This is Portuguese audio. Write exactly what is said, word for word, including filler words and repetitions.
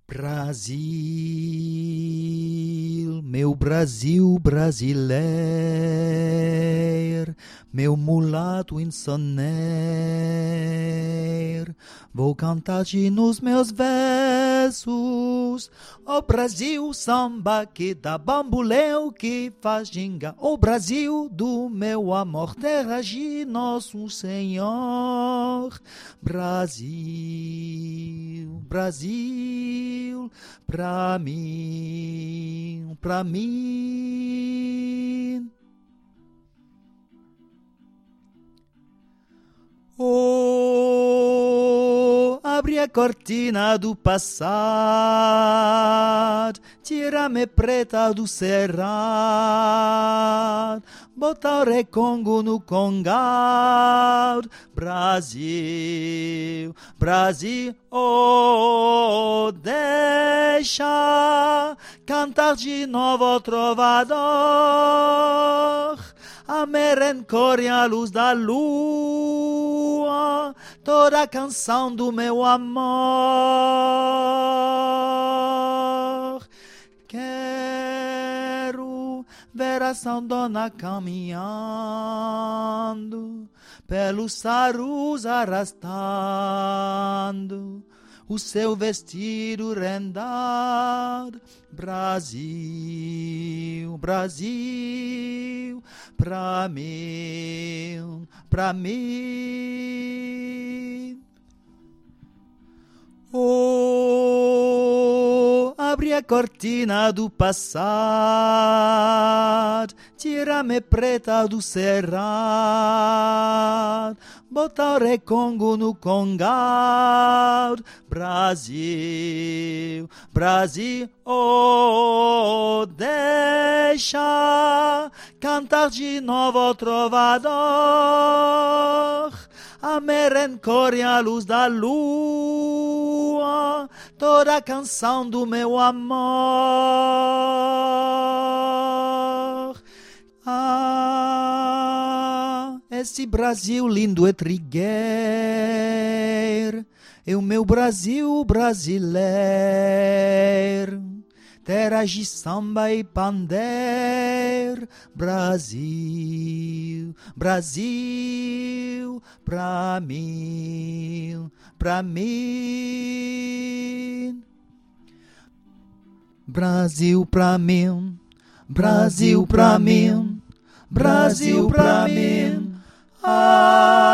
Brasil, meu Brasil brasileiro, meu mulato insaneiro, vou cantar-te nos meus versos. Ó Brasil, samba que dá bamboleu, que faz ginga. Ó Brasil do meu amor, terra de nosso Senhor. Brasil, Brasil, pra mim, pra mim. Oh, abre a cortina do passado, tira-me preta do cerrado, bota o recongo no congado. Brasil, Brasil, oh, deixa cantar de novo o trovador. A merencória, a luz da lua, toda a canção do meu amor. Quero ver a Sandona caminhando, pelos sarus arrastando o seu vestido rendado. Brasil, Brasil, pra mim, pra mim. Oh, abre a cortina do passado, tira-me preta do cerrado, bota o recongo no congado. Brasil, Brasil, oh, deixa cantar de novo o trovador. A merencória, a luz da lua, toda a canção do meu amor. Ah, esse Brasil lindo é trigueiro, é o meu Brasil brasileiro, terra de samba e pandeiro. Brasil, Brasil, pra mim, pra mim. Brasil pra mim, Brasil pra mim, Brasil pra mim. Ah.